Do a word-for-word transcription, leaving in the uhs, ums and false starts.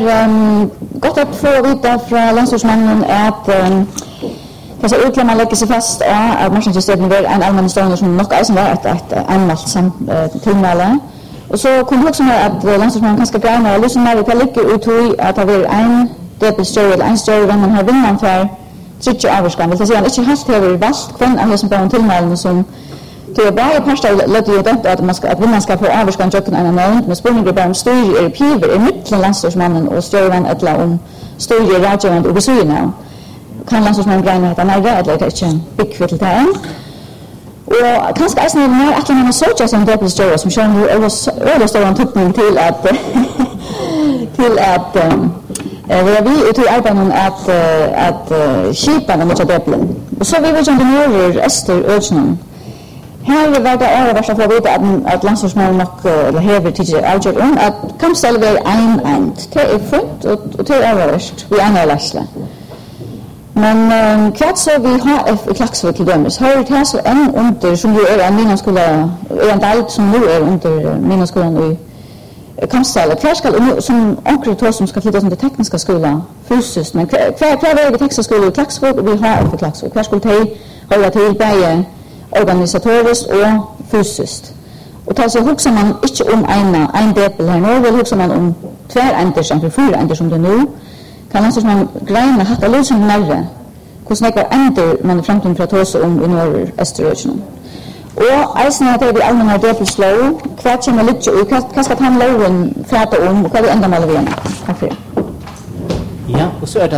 um, gott att få veta från landslagsmannen att um, kanske utlämna lägger sig fast att marknadssystemet är en allmän stående som nog är var ett ett anmält som tillmäle. Och så kunde också med att landslagsmannen kanske gärna och lyssna med att ligger ut i att det är en debelstor eller en större vem man har vinnan för tjugo avskan. Det vill säga inte helt över vast kvann av som på en tillmälen som till bara pastor låter ju det att man ska att vinnan ska få avskan jocken en annan men spänningen bara om stor är piver är mitteln landslagsmannen och större eller om stor rådgivande och besökare. Kan landslagsmannen greina att han är rädd eller inte big för det här. Och kanske är det mer att man har sökt som dubbelstörre som kör nu över stor antoppning till att till att eh vi ut i arbetet att att skipa den mot dubbeln. Och så vi vill ju nu Ester Örsnum. Här var det är värsta för vita att att landslagsmannen nog eller häver till avgjort om att kan ställa en en det är fullt och det är överst vi andra läsla. Men um, kvart så vi har ett Klaxvik till dömes. Har det här så en under som ju är en minnaskola är en del som nu är under minnaskolan i Kamstala. Kvar ska som onkel som ska flytta till tekniska skolan fysiskt men kvar kvar är det tekniska skolan i Klaxvik och vi har ett Klaxvik. Kvar skulle ta hålla till bäge organisatoriskt och fysiskt. Och tar så huxar man inte om en en depel här nu, vill huxar man om två änder som för fyra änder som det nu. Kan man så man greina hacka lite som närre. Hur snäcker änder man framtiden för att ta sig om i norr Österrike. Och alltså att det är allmänna depelslå, kvart som man lite och kanske att han loven prata om och vad det ända mal vi. Tack för det. Ja, och så är det